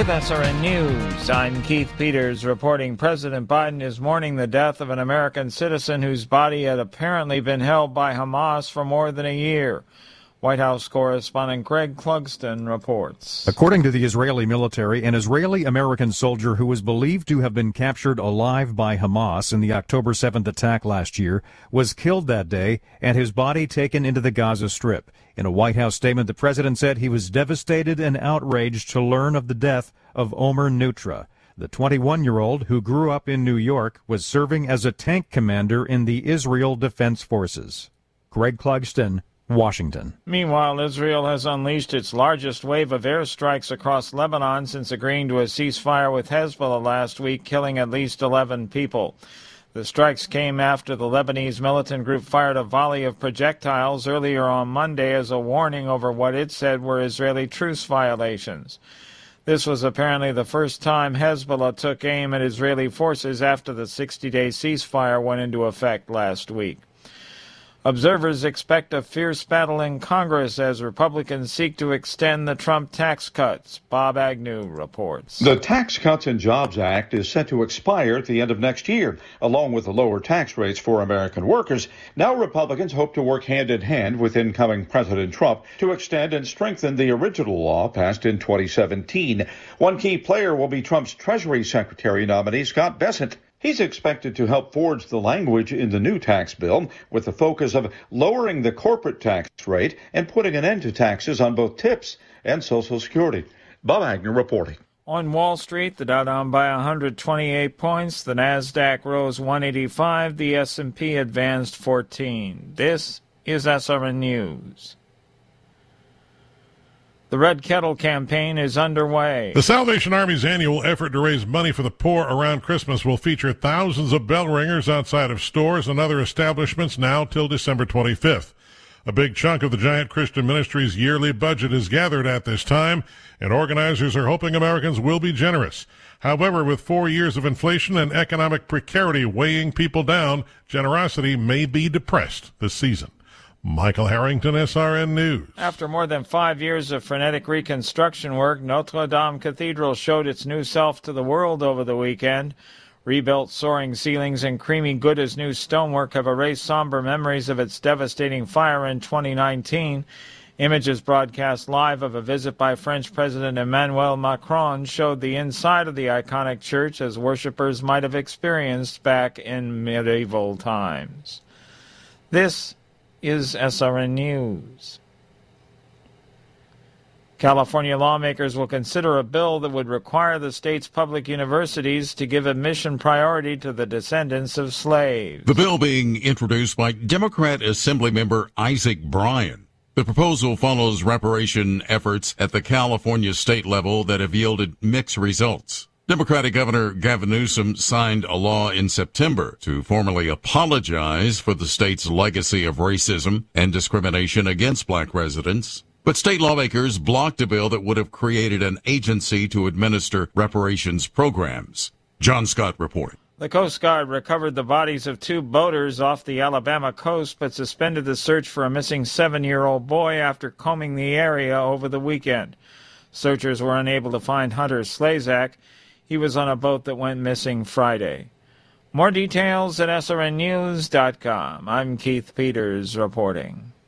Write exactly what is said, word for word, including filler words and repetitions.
With S R N News, I'm Keith Peters reporting President Biden is mourning the death of an American citizen whose body had apparently been held by Hamas for more than a year. White House correspondent Greg Clugston reports. According to the Israeli military, an Israeli-American soldier who was believed to have been captured alive by Hamas in the October seventh attack last year was killed that day and his body taken into the Gaza Strip. In a White House statement, the president said he was devastated and outraged to learn of the death of Omer Nutra. The twenty-one-year-old, who grew up in New York, was serving as a tank commander in the Israel Defense Forces. Greg Clugston, Washington. Meanwhile, Israel has unleashed its largest wave of airstrikes across Lebanon since agreeing to a ceasefire with Hezbollah last week, killing at least eleven people. The strikes came after the Lebanese militant group fired a volley of projectiles earlier on Monday as a warning over what it said were Israeli truce violations. This was apparently the first time Hezbollah took aim at Israeli forces after the sixty-day ceasefire went into effect last week. Observers expect a fierce battle in Congress as Republicans seek to extend the Trump tax cuts. Bob Agnew reports. The Tax Cuts and Jobs Act is set to expire at the end of next year, along with the lower tax rates for American workers. Now Republicans hope to work hand in hand with incoming President Trump to extend and strengthen the original law passed in twenty seventeen. One key player will be Trump's Treasury Secretary nominee, Scott Bessent. He's expected to help forge the language in the new tax bill with the focus of lowering the corporate tax rate and putting an end to taxes on both tips and Social Security. Bob Agnew reporting. On Wall Street, the Dow down by one hundred twenty-eight points, the Nasdaq rose one eighty-five, the S and P advanced fourteen. This is S R N News. The Red Kettle campaign is underway. The Salvation Army's annual effort to raise money for the poor around Christmas will feature thousands of bell ringers outside of stores and other establishments now till December twenty-fifth. A big chunk of the Giant Christian Ministry's yearly budget is gathered at this time, and organizers are hoping Americans will be generous. However, with four years of inflation and economic precarity weighing people down, generosity may be depressed this season. Michael Harrington, S R N News. After more than five years of frenetic reconstruction work, Notre Dame Cathedral showed its new self to the world over the weekend. Rebuilt soaring ceilings and creamy good as new stonework have erased somber memories of its devastating fire in twenty nineteen. Images broadcast live of a visit by French President Emmanuel Macron showed the inside of the iconic church as worshippers might have experienced back in medieval times. This is S R N News. California lawmakers will consider a bill that would require the state's public universities to give admission priority to the descendants of slaves. The bill being introduced by Democrat Assemblymember Isaac Bryan. The proposal follows reparation efforts at the California state level that have yielded mixed results. Democratic Governor Gavin Newsom signed a law in September to formally apologize for the state's legacy of racism and discrimination against black residents. But state lawmakers blocked a bill that would have created an agency to administer reparations programs. John Scott reporting. The Coast Guard recovered the bodies of two boaters off the Alabama coast, but suspended the search for a missing seven-year-old boy after combing the area over the weekend. Searchers were unable to find Hunter Slazak. He was on a boat that went missing Friday. More details at S R N news dot com. I'm Keith Peters reporting.